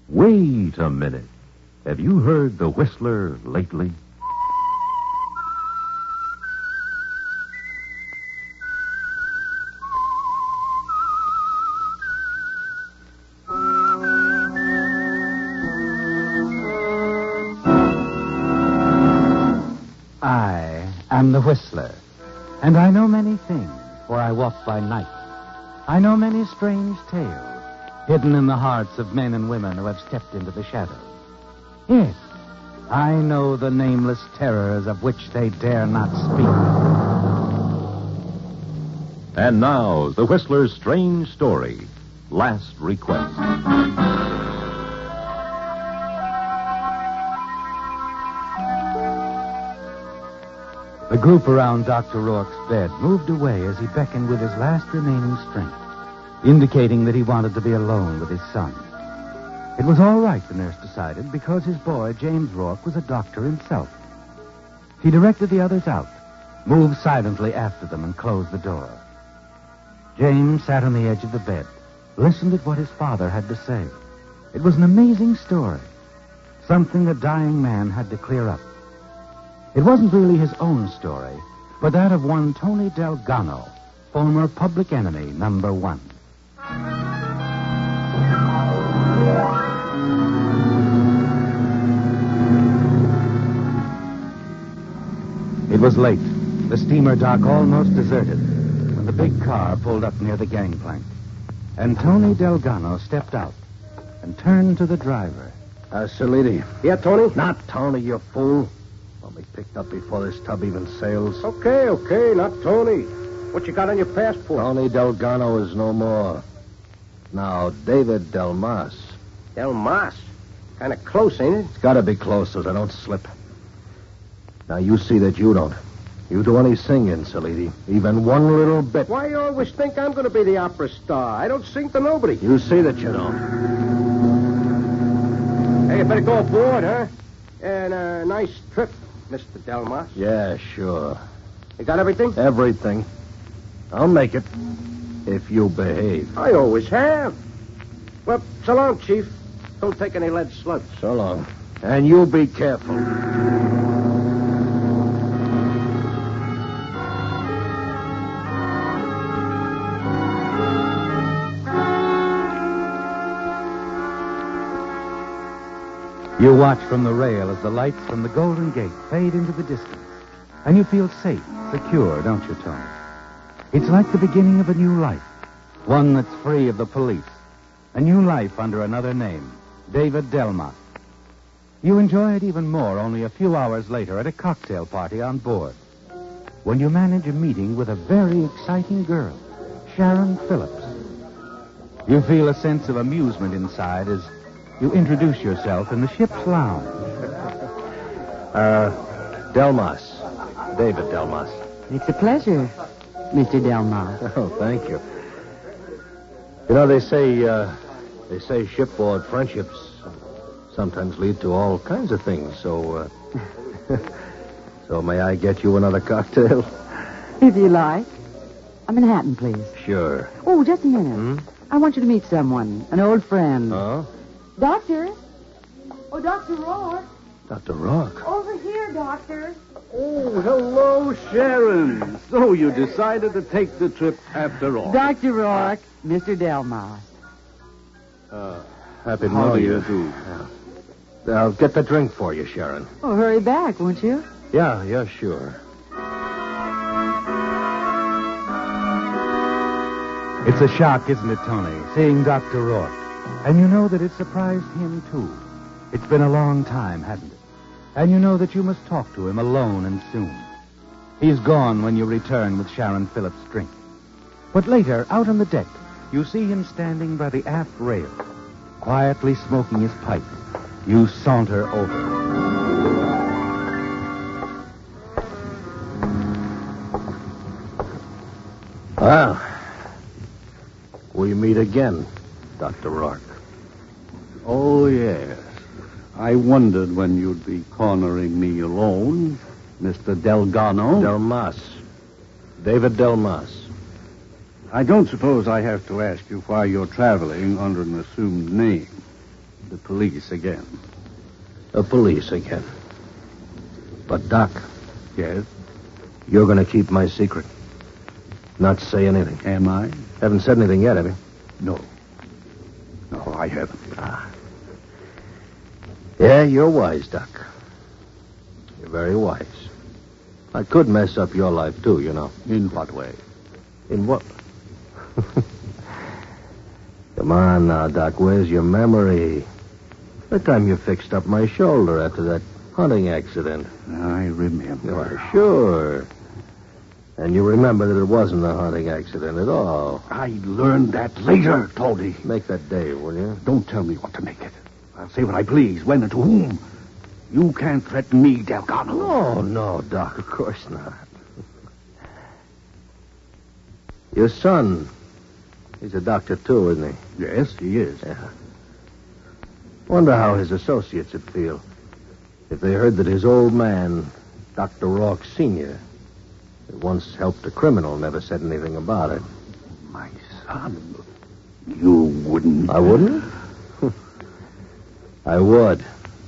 Wait a minute. Have you heard the Whistler lately? I am the Whistler, and I know many things, for I walk by night. I know many strange tales, hidden in the hearts of men and women who have stepped into the shadows. Yes, I know the nameless terrors of which they dare not speak. And now, the Whistler's strange story, Last Request. The group around Dr. Rourke's bed moved away as he beckoned with his last remaining strength, indicating that he wanted to be alone with his son. It was all right, the nurse decided, because his boy, James Rourke, was a doctor himself. He directed the others out, moved silently after them, and closed the door. James sat on the edge of the bed, listened at what his father had to say. It was an amazing story, something a dying man had to clear up. It wasn't really his own story, but that of one Tony Delgano, former public enemy number one. It was late, the steamer dock almost deserted, when the big car pulled up near the gangplank. And Tony Delgano stepped out and turned to the driver. Salidi. Yeah, Tony? Not Tony, you fool. I'll be picked up before this tub even sails. Okay, not Tony. What you got on your passport? Tony Delgano is no more. Now, David Delmas. Delmas? Kind of close, ain't it? It's got to be close so I don't slip. Now, you see that you don't. You do any singing, Salidi. Even one little bit. Why you always think I'm going to be the opera star? I don't sing to nobody. You see that you don't. Hey, you better go aboard, huh? And nice trip, Mr. Delmas. Yeah, sure. You got everything? Everything. I'll make it. If you behave. I always have. Well, so long, Chief. Don't take any lead slugs. So long. And you be careful. You watch from the rail as the lights from the Golden Gate fade into the distance. And you feel safe, secure, don't you, Tony? It's like the beginning of a new life. One that's free of the police. A new life under another name. David Delmas. You enjoy it even more only a few hours later at a cocktail party on board, when you manage a meeting with a very exciting girl, Sharon Phillips. You feel a sense of amusement inside as you introduce yourself in the ship's lounge. Delmas. David Delmas. It's a pleasure, Mr. Delmas. Oh, thank you. You know, they say shipboard friendships sometimes lead to all kinds of things, so may I get you another cocktail? If you like. A Manhattan, please. Sure. Oh, just a minute. I want you to meet someone, an old friend. Oh? Doctor? Oh, Dr. Rourke. Dr. Rourke? Over here, Doctor. Oh, hello, Sharon. So you decided to take the trip after all. Dr. Rourke, Mr. Delmas. Happy How New do Year. you do? I'll get the drink for you, Sharon. Oh, hurry back, won't you? Yeah, sure. It's a shock, isn't it, Tony, seeing Dr. Rourke? And you know that it surprised him, too. It's been a long time, hasn't it? And you know that you must talk to him alone and soon. He's gone when you return with Sharon Phillips' drink. But later, out on the deck, you see him standing by the aft rail, quietly smoking his pipe. You saunter over. Well, we meet again, Dr. Rourke. Oh, yes. I wondered when you'd be cornering me alone, Mr. Delgano. Delmas. David Delmas. I don't suppose I have to ask you why you're traveling under an assumed name. The police again. The police again. But, Doc, Yes? you're going to keep my secret. Not say anything. Am I? Haven't said anything yet, have you? No. No, I haven't. Yeah, you're wise, Doc. You're very wise. I could mess up your life, too, you know. In what way? In what? Come on now, Doc. Where's your memory? The time you fixed up my shoulder after that hunting accident. I remember. Why, sure. And you remember that it wasn't a hunting accident at all. I learned that later, Tony. Make that day, will you? Don't tell me what to make it. I'll say what I please, when and to whom. You can't threaten me, Delgado. No, Doc, of course not. Your son, he's a doctor, too, isn't he? Yes, he is. Yeah. Wonder how his associates would feel if they heard that his old man, Dr. Rourke Sr., that once helped a criminal, never said anything about it. My son, you wouldn't... I wouldn't? I would.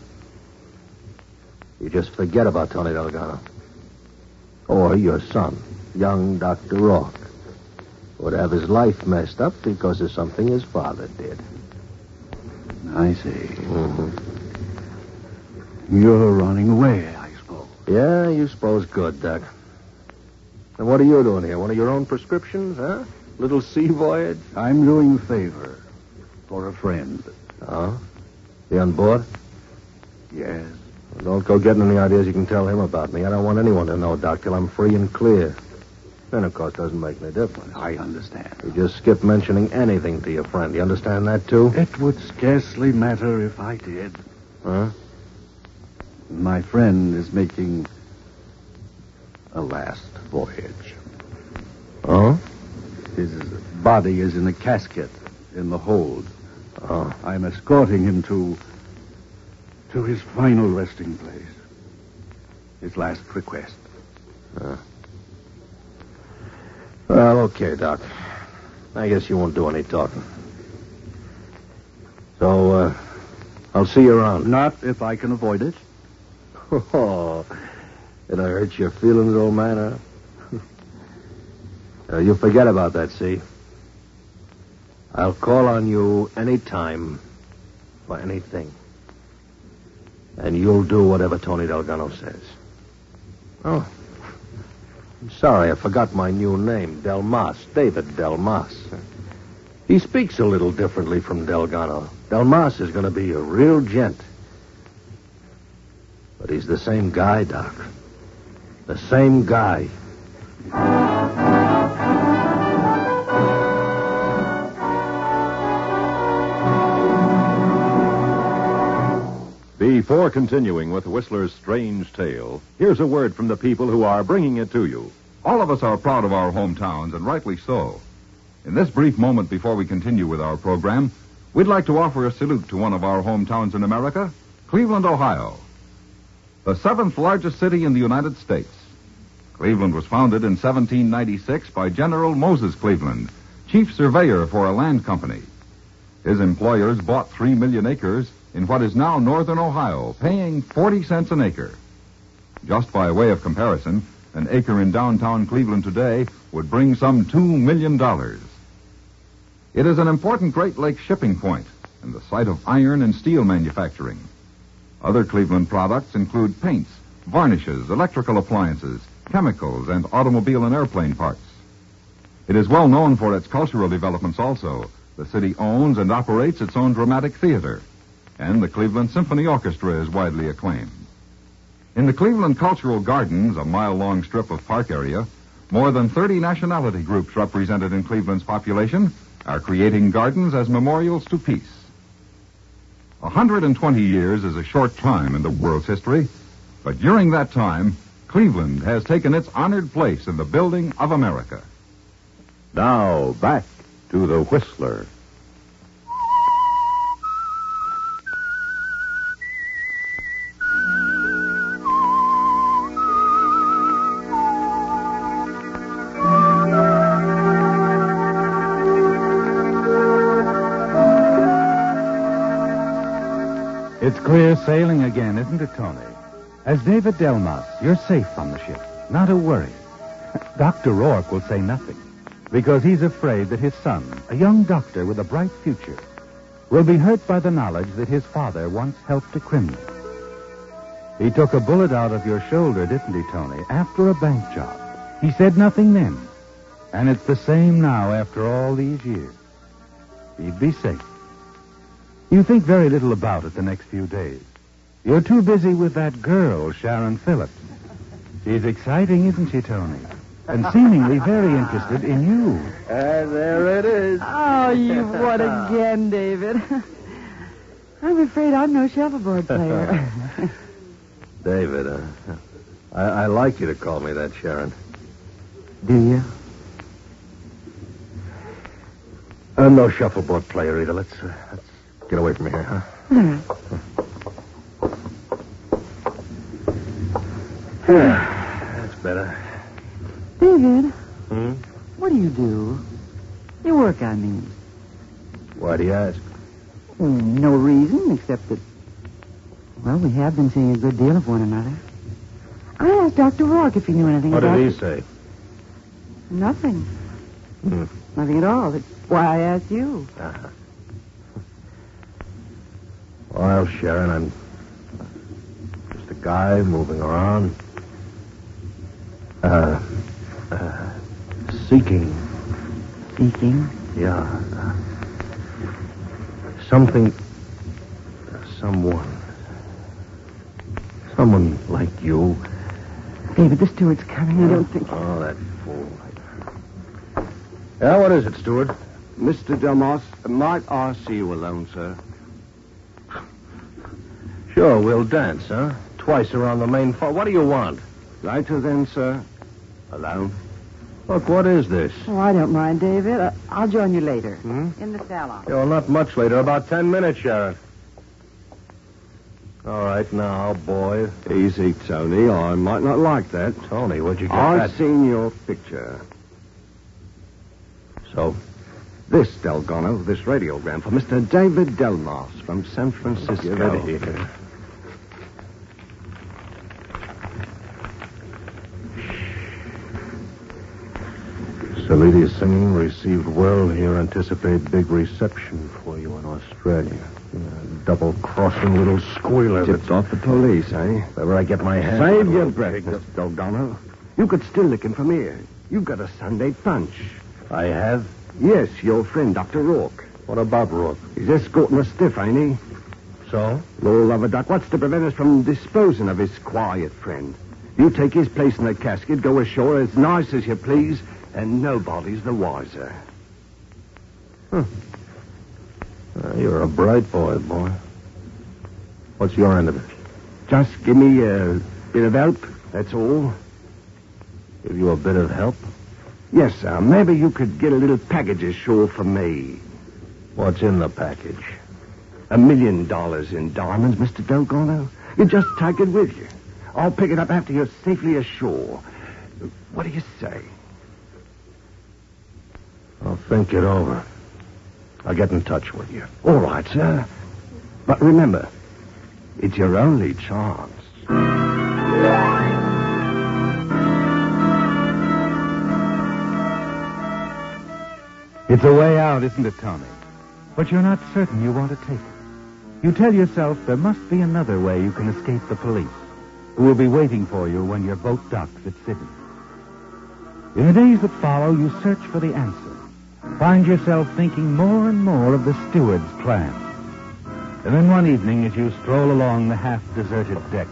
You just forget about Tony Delgado. Or your son, young Dr. Rourke, would have his life messed up because of something his father did. I see. Mm-hmm. You're running away, I suppose. Yeah, you suppose good, Doc. And what are you doing here? One of your own prescriptions, huh? Little sea voyage? I'm doing a favor for a friend. Oh? You on board? Yes. Well, don't go getting any ideas you can tell him about me. I don't want anyone to know, Doc, till I'm free and clear. Then, of course, doesn't make any difference. I understand. You just skip mentioning anything to your friend. You understand that, too? It would scarcely matter if I did. Huh? My friend is making a last voyage. Oh? His body is in a casket in the hold. Oh. I'm escorting him to his final resting place. His last request. Well, okay, Doc. I guess you won't do any talking. So, I'll see you around. Not if I can avoid it. Oh, did I hurt your feelings, old man, huh? You forget about that, see? I'll call on you any time for anything. And you'll do whatever Tony Delgado says. Oh, I'm sorry, I forgot my new name, Delmas, David Delmas. He speaks a little differently from Delgado. Delmas is going to be a real gent. But he's the same guy, Doc. The same guy. Before continuing with Whistler's strange tale, here's a word from the people who are bringing it to you. All of us are proud of our hometowns, and rightly so. In this brief moment before we continue with our program, we'd like to offer a salute to one of our hometowns in America, Cleveland, Ohio. The 7th largest city in the United States. Cleveland was founded in 1796 by General Moses Cleveland, chief surveyor for a land company. His employers bought 3 million acres in what is now northern Ohio, paying 40 cents an acre. Just by way of comparison, an acre in downtown Cleveland today would bring some $2 million. It is an important Great Lakes shipping point and the site of iron and steel manufacturing. Other Cleveland products include paints, varnishes, electrical appliances, chemicals, and automobile and airplane parts. It is well known for its cultural developments also. The city owns and operates its own dramatic theater, and the Cleveland Symphony Orchestra is widely acclaimed. In the Cleveland Cultural Gardens, a mile-long strip of park area, more than 30 nationality groups represented in Cleveland's population are creating gardens as memorials to peace. 120 years is a short time in the world's history, but during that time, Cleveland has taken its honored place in the building of America. Now, back to the Whistler. It's clear sailing again, isn't it, Tony? As David Delmas, you're safe on the ship. Not a worry. Dr. Rourke will say nothing, because he's afraid that his son, a young doctor with a bright future, will be hurt by the knowledge that his father once helped a criminal. He took a bullet out of your shoulder, didn't he, Tony, after a bank job? He said nothing then. And it's the same now after all these years. He'd be safe. You think very little about it the next few days. You're too busy with that girl, Sharon Phillips. She's exciting, isn't she, Tony? And seemingly very interested in you. There it is. Oh, you've won again, David. I'm afraid I'm no shuffleboard player. David, I like you to call me that, Sharon. Do you? I'm no shuffleboard player either. Let's get away from here, huh? That's better. David, Hmm? what do you do? Your work, I mean. Why do you ask? No reason, except that, well, we have been seeing a good deal of one another. I asked Dr. Rourke if he knew anything What about did it. he say? Nothing. Hmm. Nothing at all. That's why I asked you. Uh-huh. Well, Sharon, I'm just a guy moving around. Seeking. Seeking? Yeah. Something. Someone like you. David, the steward's coming. I don't think... Oh, that fool. Yeah, what is it, steward? Mr. Delmas, might I see you alone, sir? Sure, we'll dance, huh? Twice around the main floor. What do you want? Later then, sir. Alone. Look, what is this? Oh, I don't mind, David. I'll join you later. Hmm? In the salon. Yeah, well, not much later. About 10 minutes, Sharon. All right, now, boy. Easy, Tony. I might not like that. Tony, where'd you get I've that? seen your picture. So? This, Delgado, this radiogram for Mr. David Delmas from San Francisco. Get ready here. Salidi's singing received well here. Anticipate big reception for you in Australia. Double-crossing little squealer. Tipped off the police, eh? If ever I get my hands... Save your breath, Mr. Delgado. You could still lick him from here. You've got a Sunday punch. I have? Yes, your friend, Dr. Rourke. What about Rourke? He's escorting us stiff, ain't he? So? Lord love a duck, what's to prevent us from disposing of his quiet friend? You take his place in the casket, go ashore as nice as you please, and nobody's the wiser. You're a bright boy. What's your end of it? Just give me a bit of help, that's all. Give you a bit of help? Yes, sir. Maybe you could get a little package ashore for me. What's in the package? $1 million in diamonds, Mr. Delgado. You just take it with you. I'll pick it up after you're safely ashore. What do you say? I'll think it over. I'll get in touch with you. All right, sir. But remember, it's your only chance. It's a way out, isn't it, Tony? But you're not certain you want to take it. You tell yourself there must be another way you can escape the police, who will be waiting for you when your boat docks at Sydney. In the days that follow, you search for the answer. Find yourself thinking more and more of the steward's plan. And then one evening, as you stroll along the half-deserted deck...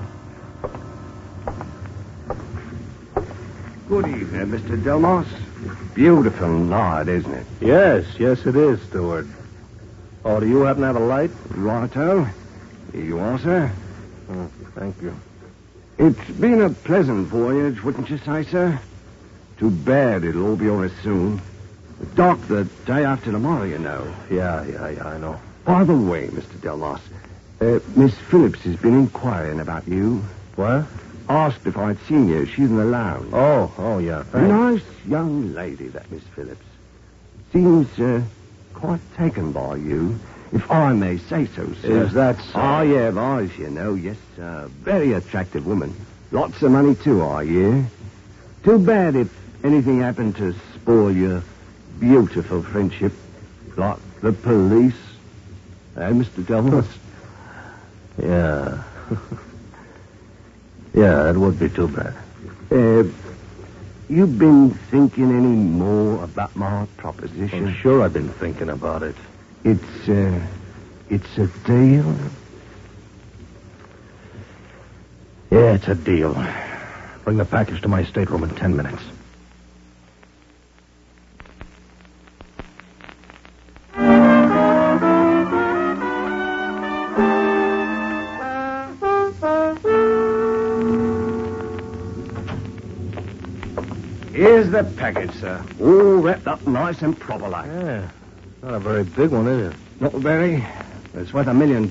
Good evening, Mr. Delmas. Beautiful night, isn't it? Yes, it is, steward. Oh, do you happen to have a light? Righto. Here you are, sir. Oh, thank you. It's been a pleasant voyage, wouldn't you say, sir? Too bad it'll all be over soon. Dock the day after tomorrow, you know. Yeah, I know. By the way, Mr. Delmas, Miss Phillips has been inquiring about you. What? Asked if I'd seen you. She's in the lounge. Oh, yeah, A thanks. nice young lady, that Miss Phillips. Seems quite taken by you. if I may say so, sir. Is that so? I have eyes, you know, yes. Very attractive woman. Lots of money, too, I hear. Too bad if anything happened to spoil your beautiful friendship. Like the police. Eh, Mr. Delmos? Yeah. Yeah, that would be too bad. You been thinking any more about my proposition? I'm sure I've been thinking about it. It's a deal. Yeah, it's a deal. Bring the package to my stateroom in 10 minutes. Here's the package, sir. All wrapped up nice and proper like. Yeah. Not a very big one, is it? Not very. It's worth $1 million.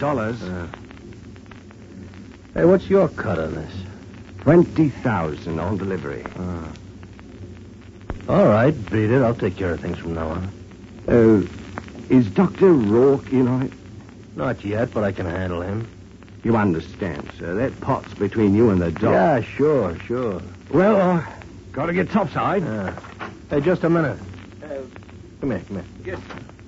Hey, what's your cut of this? 20,000 on delivery. All right, beat it. I'll take care of things from now on. Is Dr. Rourke in on it? Not yet, but I can handle him. You understand, sir. That pot's between you and the dog. Yeah, sure. Well, gotta get topside. Hey, just a minute. Come here. Yes.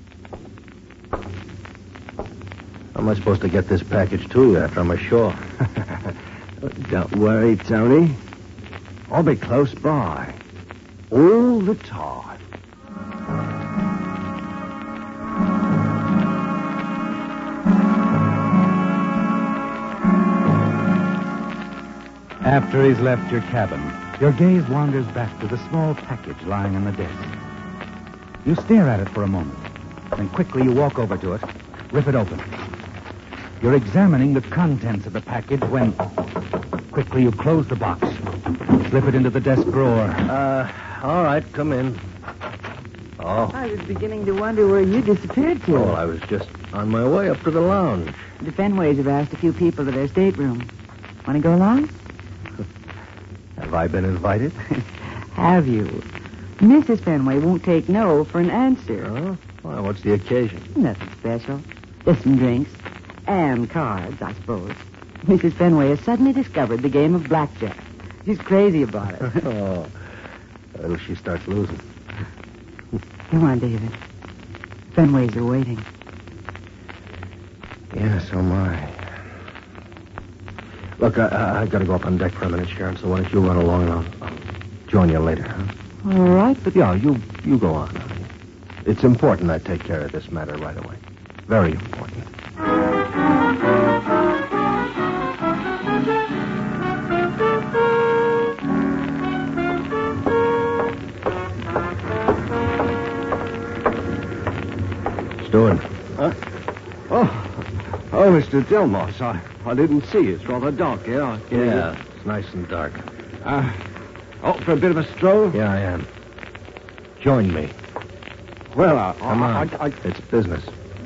How am I supposed to get this package to you after I'm ashore? Don't worry, Tony. I'll be close by. All the time. After he's left your cabin, your gaze wanders back to the small package lying on the desk. You stare at it for a moment, then quickly you walk over to it, rip it open. You're examining the contents of the package when quickly you close the box, slip it into the desk drawer. All right, come in. Oh. I was beginning to wonder where you disappeared to. Oh, I was just on my way up to the lounge. The Fenways have asked a few people to their stateroom. Want to go along? Have I been invited? Have you? Mrs. Fenway won't take no for an answer. Oh? Well, what's the occasion? Nothing special. Just some drinks. And cards, I suppose. Mrs. Fenway has suddenly discovered the game of blackjack. She's crazy about it. Oh. Well, she starts losing. Come on, David. Fenways are waiting. Yeah, so am I. Look, I got to go up on deck for a minute, Sharon, so why don't you run along and I'll join you later, huh? All right, but... Yeah, you go on. It's important I take care of this matter right away. Very important. Steward. Huh? Oh, Mr. Delmos, I didn't see you. It's rather dark here. Yeah, it's nice and dark. Out for a bit of a stroll? Yeah, I am. Join me. Well, Come on. It's business.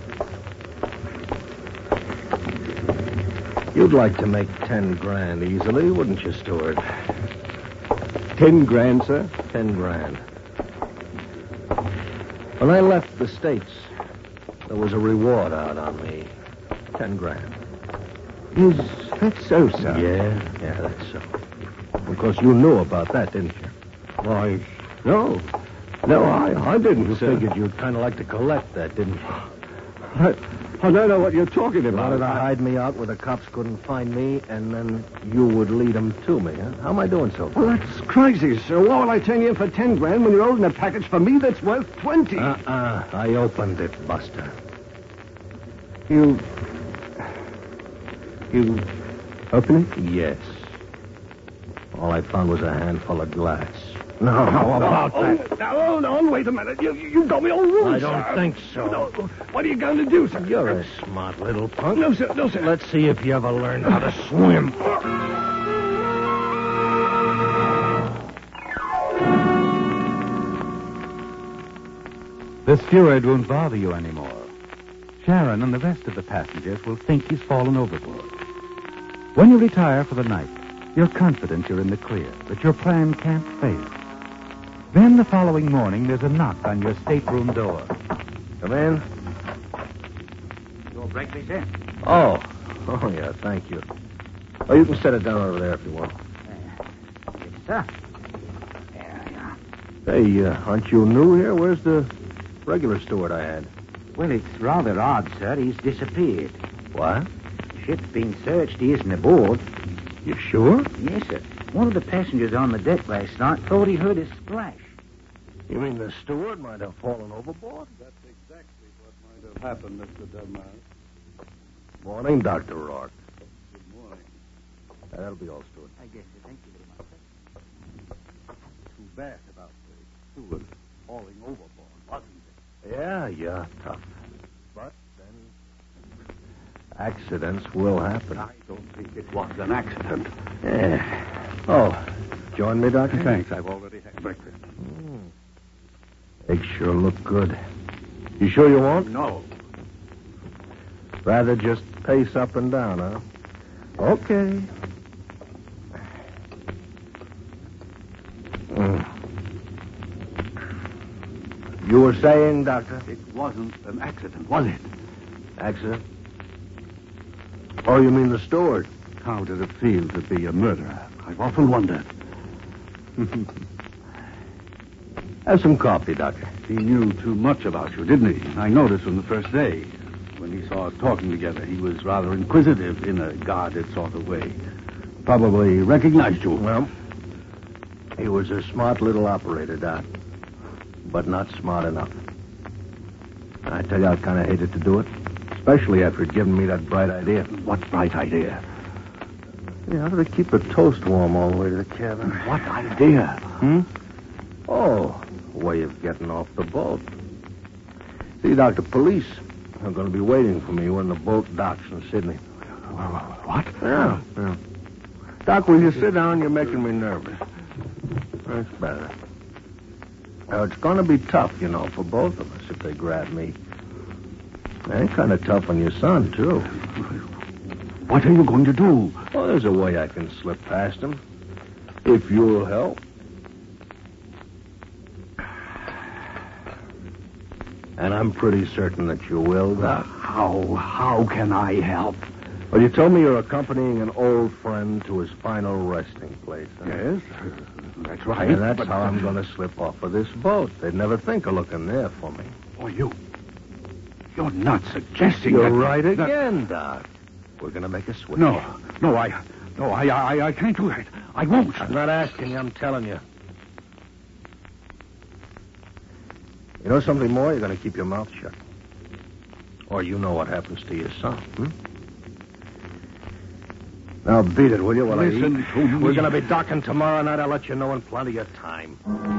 You'd like to make 10 grand easily, wouldn't you, Steward? 10 grand, sir? 10 grand. When I left the States, there was a reward out on me. 10 grand. Is that so, sir? Yeah, that's so. Of course, you knew about that, didn't you? Why, no. No, I didn't, You sir. figured you'd kind of like to collect that, didn't you? I don't know what you're talking You about. wanted to hide me out where the cops couldn't find me, and then you would lead them to me, huh? How am I doing so far? Well, that's crazy, sir. Why would I turn you in for 10 grand when you're holding a package for me that's worth 20? I opened it, Buster. You open it? Yes. All I found was a handful of glass. No, how about that? Now, hold on, wait a minute. You got me all wrong, I don't sir. think so. No, what are you going to do, sir? You're a smart little punk. No, sir, no, sir. Let's see if you ever learn how to swim. The steward won't bother you anymore. Sharon and the rest of the passengers will think he's fallen overboard. When you retire for the night, you're confident you're in the clear, that your plan can't fail. Then the following morning, there's a knock on your stateroom door. Come in. breakfast, sir. Oh, yeah, thank you. Oh, you can set it down over there if you want. Yes, sir. There we are. Hey, aren't you new here? Where's the regular steward I had? Well, it's rather odd, sir. He's disappeared. What? The ship's been searched. He isn't aboard. You sure? Yes, sir. One of the passengers on the deck last night thought he heard a splash. You mean the steward might have fallen overboard? That's exactly what might have happened, Mr. Delmar. Morning, Dr. Rourke. Good morning. That'll be all, steward. I guess so. Thank you very much, sir. Too bad about the steward falling overboard, wasn't it? Yeah, tough. But then accidents will happen. I don't think it was an accident. Yeah. Oh, join me, Doctor? Thanks, I've already had breakfast. Eggs sure look good. You sure you won't? No. Rather just pace up and down, huh? Okay. You were saying, Doctor? It wasn't an accident, was it? Accident? Oh, you mean the steward? How did it feel to be a murderer? I've often wondered. Have some coffee, Doctor. He knew too much about you, didn't he? I noticed from the first day. When he saw us talking together, he was rather inquisitive in a guarded sort of way. Probably recognized you. Well, he was a smart little operator, Doc. But not smart enough. I tell you, I kind of hated to do it. Especially after he'd given me that bright idea. What bright idea? Yeah, how to keep the toast warm all the way to the cabin. What idea? Oh, way of getting off the boat. See, Doctor, police are going to be waiting for me when the boat docks in Sydney. What? Yeah. Doc, will you sit down? You're making me nervous. That's better. Now, it's going to be tough, you know, for both of us if they grab me. And kind of tough on your son, too. What are you going to do? Well, there's a way I can slip past him. If you'll help. And I'm pretty certain that you will, Doc. How can I help? Well, you told me you're accompanying an old friend to his final resting place. Huh? Yes, that's right. And that's how I'm going to slip off of this boat. They'd never think of looking there for me. Oh, you're not suggesting You're that... right again, Doc. We're going to make a switch. No, I can't do that. I won't. I'm not asking you, I'm telling you. You know something more? You're going to keep your mouth shut. Or you know what happens to your son, Now beat it, will you, while Listen I eat? to me. We're going to be docking tomorrow night. I'll let you know in plenty of time.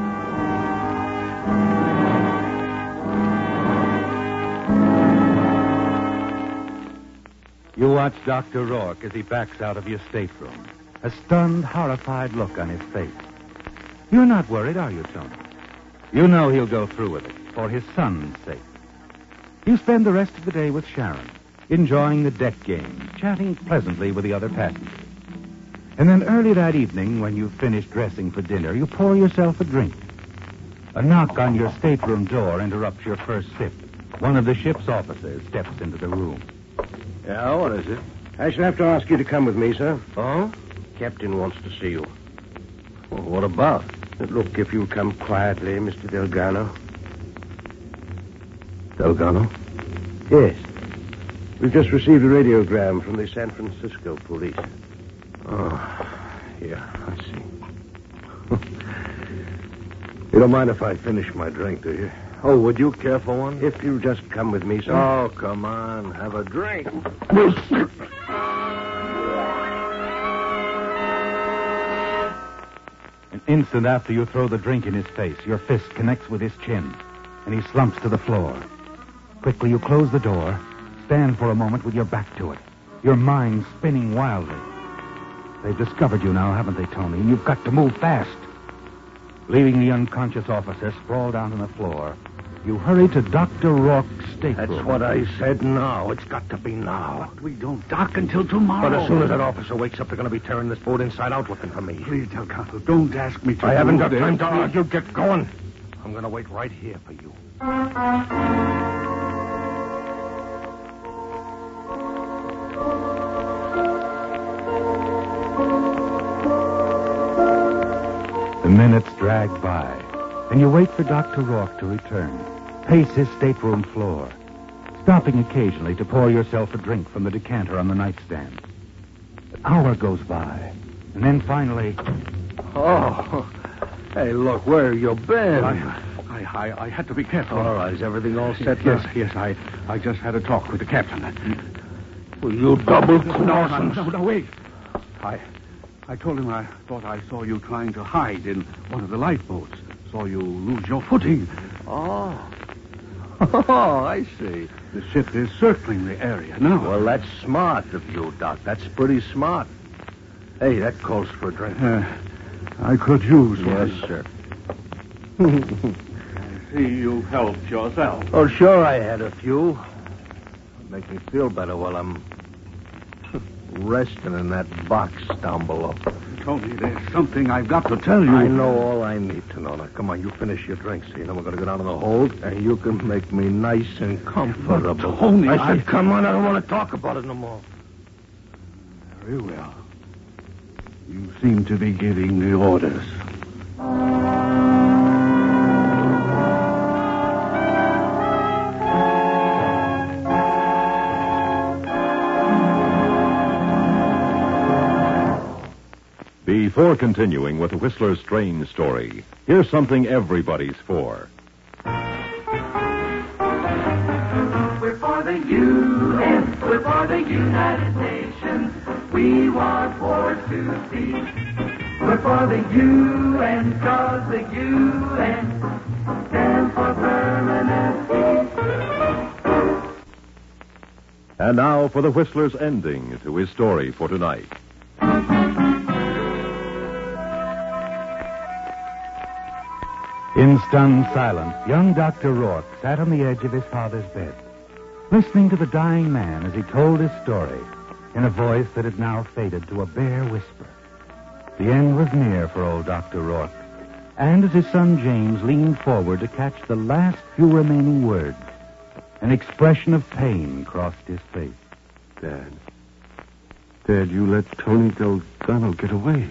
You watch Dr. Rourke as he backs out of your stateroom, a stunned, horrified look on his face. You're not worried, are you, Tony? You know he'll go through with it, for his son's sake. You spend the rest of the day with Sharon, enjoying the deck game, chatting pleasantly with the other passengers. And then early that evening, when you've finished dressing for dinner, you pour yourself a drink. A knock on your stateroom door interrupts your first sip. One of the ship's officers steps into the room. Yeah, what is it? I shall have to ask you to come with me, sir. Oh? Captain wants to see you. Well, what about? Look, if you'll come quietly, Mr. Delgado. Delgado? Yes. We've just received a radiogram from the San Francisco police. Oh, yeah, I see. You don't mind if I finish my drink, do you? Oh, would you care for one? If you'll just come with me, sir. Oh, come on. Have a drink. An instant after you throw the drink in his face, your fist connects with his chin, and he slumps to the floor. Quickly, you close the door, stand for a moment with your back to it, your mind spinning wildly. They've discovered you now, haven't they, Tony? And you've got to move fast. Leaving the unconscious officer sprawled out on the floor, you hurry to Dr. Rourke's stateroom. That's what I said now. It's got to be now. But we don't dock until tomorrow. But as soon as that officer wakes up, they're going to be tearing this boat inside out looking for me. Please, Delgado, don't ask me to. I haven't do got this. time to argue. Get going. I'm going to wait right here for you. minutes drag by, and you wait for Dr. Rourke to return, pace his stateroom floor, stopping occasionally to pour yourself a drink from the decanter on the nightstand. An hour goes by, and then finally... Oh, hey, look, where you been? I had to be careful. All right, is everything all set now? Yes, I just had a talk with the captain. Will you double-cross? No, wait. I told him I thought I saw you trying to hide in one of the lifeboats. Saw you lose your footing. Oh, I see. The ship is circling the area now. Well, that's smart of you, Doc. That's pretty smart. Hey, that calls for a drink. I could use one. Yes, sir. I see you helped yourself. Oh, sure, I had a few. Make me feel better while I'm resting in that box down below. Tony, there's something I've got to tell you. I know all I need to know. Now, come on, you finish your drink. So you know we're going to go down to the hold, and you can make me nice and comfortable. But, Tony, I said, come on, I don't want to talk about it no more. Very well. You seem to be giving the orders. Before continuing with the Whistler's strange story, here's something everybody's for. We're for the UN, we're for the United Nations. We want war to cease. We're for the UN, 'cause the UN stands for permanent peace. And now for the Whistler's ending to his story for tonight. In stunned silence, young Dr. Rourke sat on the edge of his father's bed, listening to the dying man as he told his story in a voice that had now faded to a bare whisper. The end was near for old Dr. Rourke, and as his son James leaned forward to catch the last few remaining words, an expression of pain crossed his face. Dad, you let Tony Delgado get away.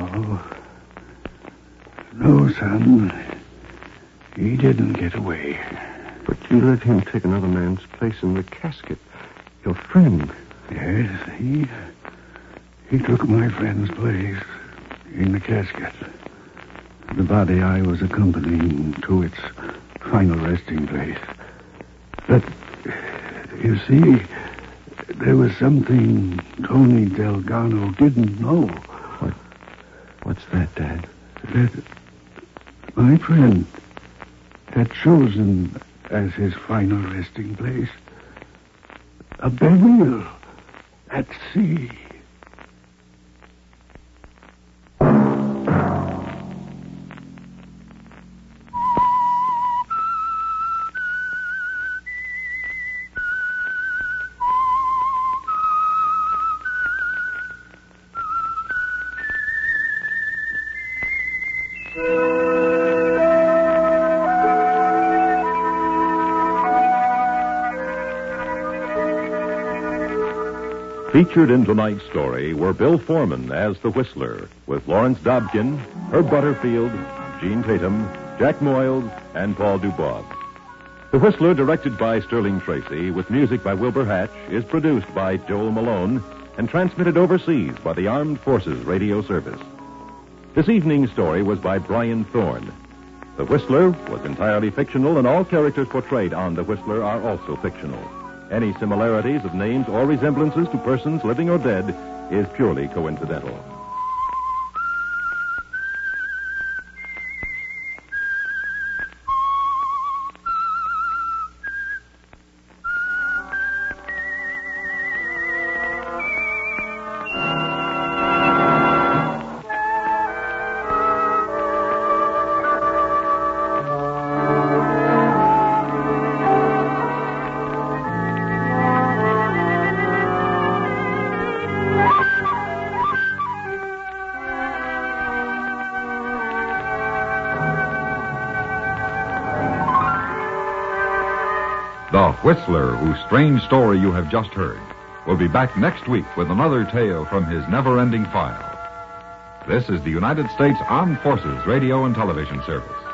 No, son. He didn't get away. But you let him take another man's place in the casket. Your friend. Yes, he took my friend's place in the casket. The body I was accompanying to its final resting place. But, you see, there was something Tony Delgado didn't know. What's that, Dad? That my friend had chosen as his final resting place a burial at sea. Featured in tonight's story were Bill Foreman as the Whistler, with Lawrence Dobkin, Herb Butterfield, Gene Tatum, Jack Moyles, and Paul Dubois. The Whistler, directed by Sterling Tracy, with music by Wilbur Hatch, is produced by Joel Malone and transmitted overseas by the Armed Forces Radio Service. This evening's story was by Brian Thorne. The Whistler was entirely fictional, and all characters portrayed on The Whistler are also fictional. Any similarities of names or resemblances to persons living or dead is purely coincidental. The Whistler, whose strange story you have just heard, will be back next week with another tale from his never-ending file. This is the United States Armed Forces Radio and Television Service.